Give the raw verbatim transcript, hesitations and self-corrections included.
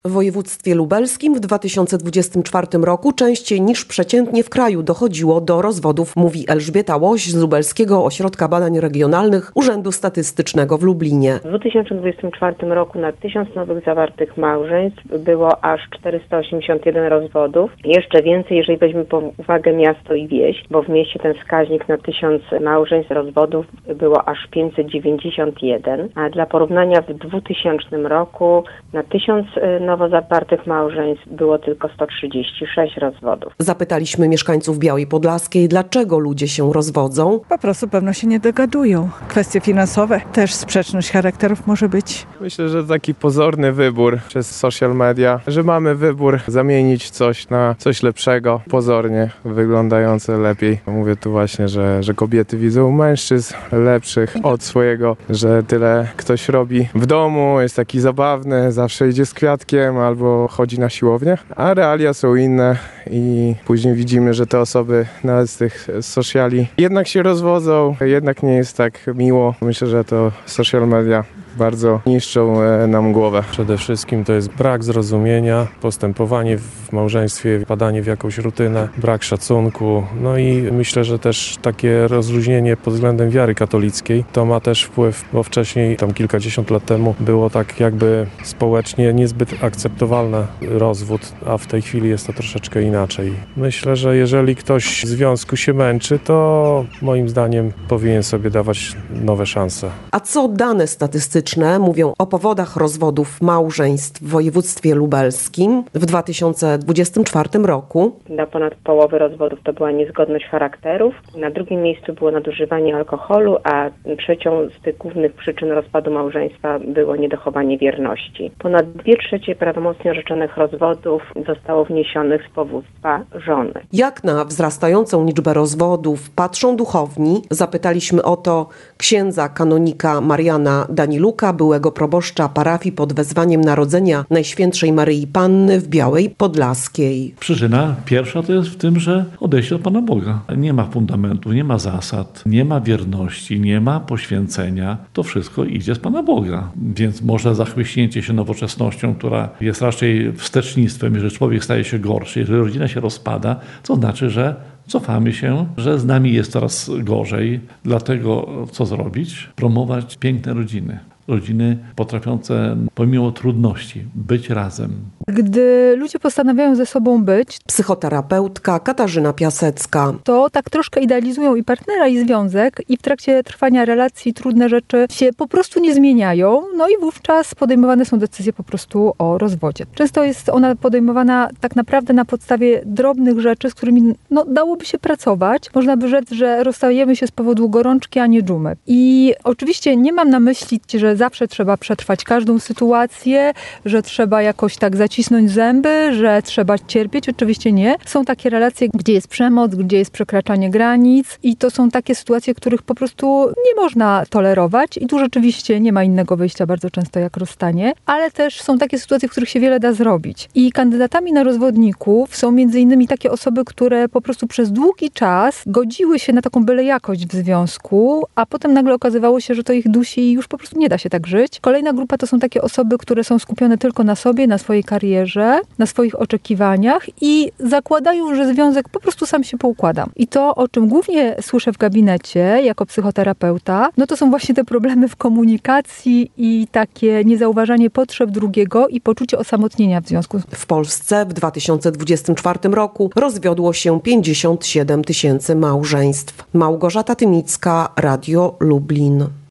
W województwie lubelskim w dwa tysiące dwudziestym czwartym roku częściej niż przeciętnie w kraju dochodziło do rozwodów, mówi Elżbieta Łoś z Lubelskiego Ośrodka Badań Regionalnych Urzędu Statystycznego w Lublinie. W dwa tysiące dwudziestym czwartym roku na tysiąc nowych zawartych małżeństw było aż czterysta osiemdziesiąt jeden rozwodów. Jeszcze więcej, jeżeli weźmiemy pod uwagę miasto i wieś, bo w mieście ten wskaźnik na tysiąc małżeństw rozwodów było aż pięćset dziewięćdziesiąt jeden, a dla porównania w dwutysięcznym roku na tysiąc nowo zawartych małżeństw było tylko sto trzydzieści sześć rozwodów. Zapytaliśmy mieszkańców Białej Podlaskiej, dlaczego ludzie się rozwodzą. Po prostu pewno się nie dogadują. Kwestie finansowe, też sprzeczność charakterów może być. Myślę, że taki pozorny wybór przez social media, że mamy wybór zamienić coś na coś lepszego, pozornie wyglądające lepiej. Mówię tu właśnie, że, że kobiety widzą mężczyzn lepszych od swojego, że tyle ktoś robi w domu, jest taki zabawny, zawsze idzie z kwiatkiem albo chodzi na siłownię, a realia są inne i później widzimy, że te osoby nawet z tych sociali jednak się rozwodzą, jednak nie jest tak miło. Myślę, że to social media bardzo niszczą nam głowę. Przede wszystkim to jest brak zrozumienia, postępowanie w małżeństwie, wpadanie w jakąś rutynę, brak szacunku. No i myślę, że też takie rozluźnienie pod względem wiary katolickiej to ma też wpływ, bo wcześniej, tam kilkadziesiąt lat temu, było tak jakby społecznie niezbyt akceptowalny rozwód, a w tej chwili jest to troszeczkę inaczej. Myślę, że jeżeli ktoś w związku się męczy, to moim zdaniem powinien sobie dawać nowe szanse. A co dane statystyczne mówią o powodach rozwodów małżeństw w województwie lubelskim w dwa tysiące dwudziestym czwartym roku? Dla ponad połowy rozwodów to była niezgodność charakterów. Na drugim miejscu było nadużywanie alkoholu, a trzecią z tych głównych przyczyn rozpadu małżeństwa było niedochowanie wierności. Ponad dwie trzecie prawomocnie orzeczonych rozwodów zostało wniesionych z powództwa żony. Jak na wzrastającą liczbę rozwodów patrzą duchowni? Zapytaliśmy o to księdza kanonika Mariana Daniluka, byłego proboszcza parafii pod wezwaniem Narodzenia Najświętszej Maryi Panny w Białej Podlaskiej. Przyczyna pierwsza to jest w tym, że odejście od Pana Boga. Nie ma fundamentu, nie ma zasad, nie ma wierności, nie ma poświęcenia. To wszystko idzie z Pana Boga. Więc może zachwyśnięcie się nowoczesnością, która jest raczej wstecznictwem, jeżeli człowiek staje się gorszy, jeżeli rodzina się rozpada, to znaczy, że cofamy się, że z nami jest coraz gorzej. Dlatego co zrobić? Promować piękne rodziny. Rodziny potrafiące pomimo trudności być razem. Gdy ludzie postanawiają ze sobą być, psychoterapeutka Katarzyna Piasecka, to tak troszkę idealizują i partnera, i związek, i w trakcie trwania relacji trudne rzeczy się po prostu nie zmieniają, no i wówczas podejmowane są decyzje po prostu o rozwodzie. Często jest ona podejmowana tak naprawdę na podstawie drobnych rzeczy, z którymi no, dałoby się pracować. Można by rzec, że rozstajemy się z powodu gorączki, a nie dżumy. I oczywiście nie mam na myśli, że zawsze trzeba przetrwać każdą sytuację, że trzeba jakoś tak zacisnąć zęby, że trzeba cierpieć. Oczywiście nie. Są takie relacje, gdzie jest przemoc, gdzie jest przekraczanie granic i to są takie sytuacje, których po prostu nie można tolerować i tu rzeczywiście nie ma innego wyjścia bardzo często jak rozstanie, ale też są takie sytuacje, w których się wiele da zrobić. I kandydatami na rozwodników są między innymi takie osoby, które po prostu przez długi czas godziły się na taką byle jakość w związku, a potem nagle okazywało się, że to ich dusi i już po prostu nie da się tak żyć. Kolejna grupa to są takie osoby, które są skupione tylko na sobie, na swojej karierze, na swoich oczekiwaniach i zakładają, że związek po prostu sam się poukłada. I to, o czym głównie słyszę w gabinecie jako psychoterapeuta, no to są właśnie te problemy w komunikacji i takie niezauważanie potrzeb drugiego i poczucie osamotnienia w związku. W Polsce w dwa tysiące dwudziestym czwartym roku rozwiodło się pięćdziesiąt siedem tysięcy małżeństw. Małgorzata Tymicka, Radio Lublin.